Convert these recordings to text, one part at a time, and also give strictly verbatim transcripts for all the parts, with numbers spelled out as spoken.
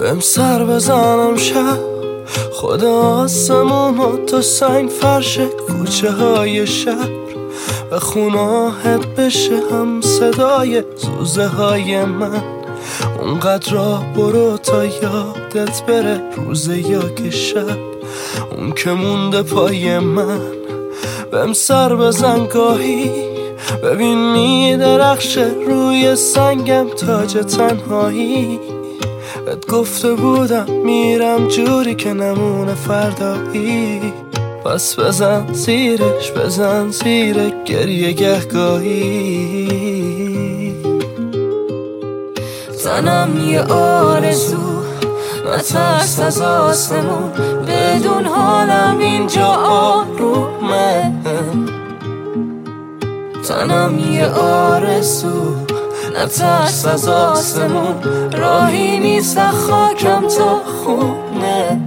بهم سر بزنم شب خود آسمون و تو سنگ فرش کوچه های شهر و خوناهت بشه هم صدای زوزه های من. اونقدر راه برو تا یادت بره روزه یا که شب اون که مونده پای من. بهم سر بزن گاهی ببین می درخشه روی سنگم تاج تنهایی. بهت گفته بودم میرم جوری که نمونه فردایی. پس بزن زیرش بزن زیر گریه گهگاهی. تنم یه آرزو نترس از آسمون بدون حالم اینجا آرومه. تنم یه آرزو نترس از آسمون راهی نیست خاکم تا خونه.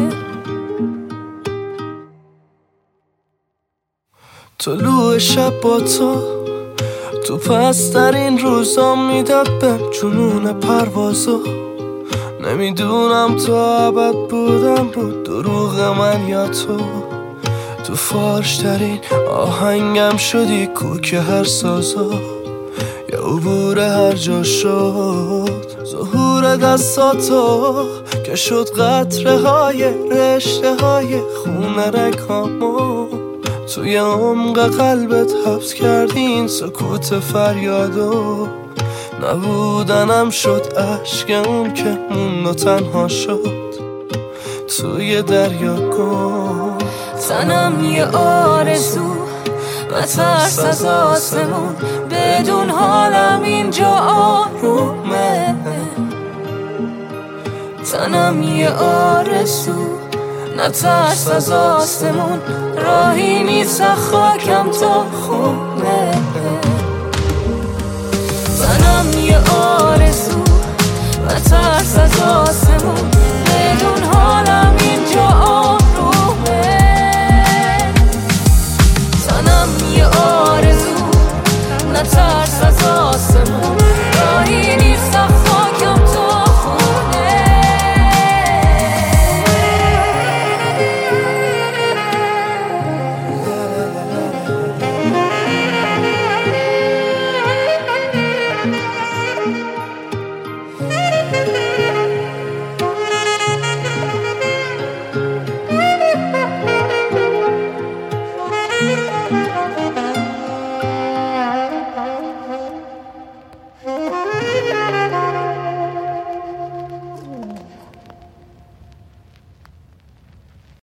طلوع شب با تو تو پسترین روزا میداد بهم جنون پروازو. نمیدونم تو ابد بودم بود دروغ من یا تو. تو فارشترین آهنگم شدی کوک هر سازو یا عبور هر جا شد. ظهور دستاتو که شد قطره های رشته های خون رگامو. توی عمق قلبت حبس کردی این سکوت فریادو. نبودنم شد عشق اون که موند و تنها شد توی دریا گم. تنم یه آرزو نترس از آسمون بدون حالم اینجا آرومه. تنم یه آرزو نترس از آسمون راهی نیست خاکم تا خونه. تنم یه آرزو نترس از آسمون